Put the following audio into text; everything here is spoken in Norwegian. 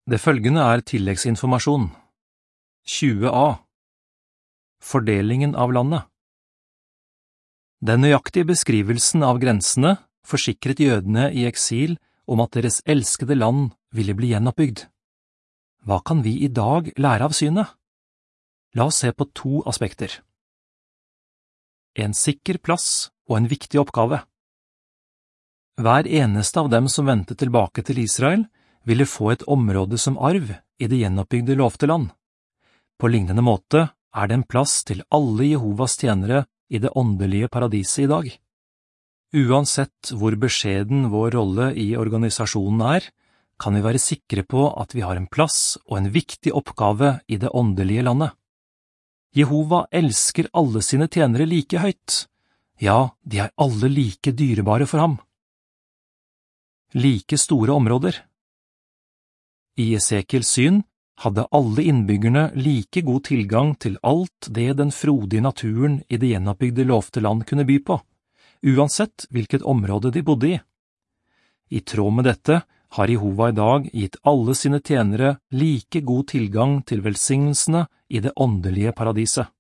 Det følgende tilleggsinformasjon. 20a. Fordelingen av landet. Den nøyaktige beskrivelsen av grensene forsikret jødene i eksil om at deres elskede land ville bli gjenoppbygd. Hva kan vi i dag lære av synet? La oss se på 2 aspekter. En sikker plass og en viktig oppgave. Hver eneste av dem som vendte tilbake til Israel ville få et område som arv i det gjenoppbygde lovte land. På lignende måte det en plass til alle Jehovas tjenere i det åndelige paradiset i dag. Uansett hvor beskjeden vår rolle i organisasjonen kan vi være sikre på at vi har en plass og en viktig oppgave i det åndelige landet. Jehova elsker alle sine tjenere like høyt. Ja, de alle like dyrebare for ham. Like store områder. I Esekiels syn hadde alle innbyggerne like god tilgang til alt det den frodige naturen i det gjenoppbygde lovte land kunne by på, uansett hvilket område de bodde i. I tråd med dette har Jehova i dag gitt alle sine tjenere like god tilgang til velsignelsene i det åndelige paradiset.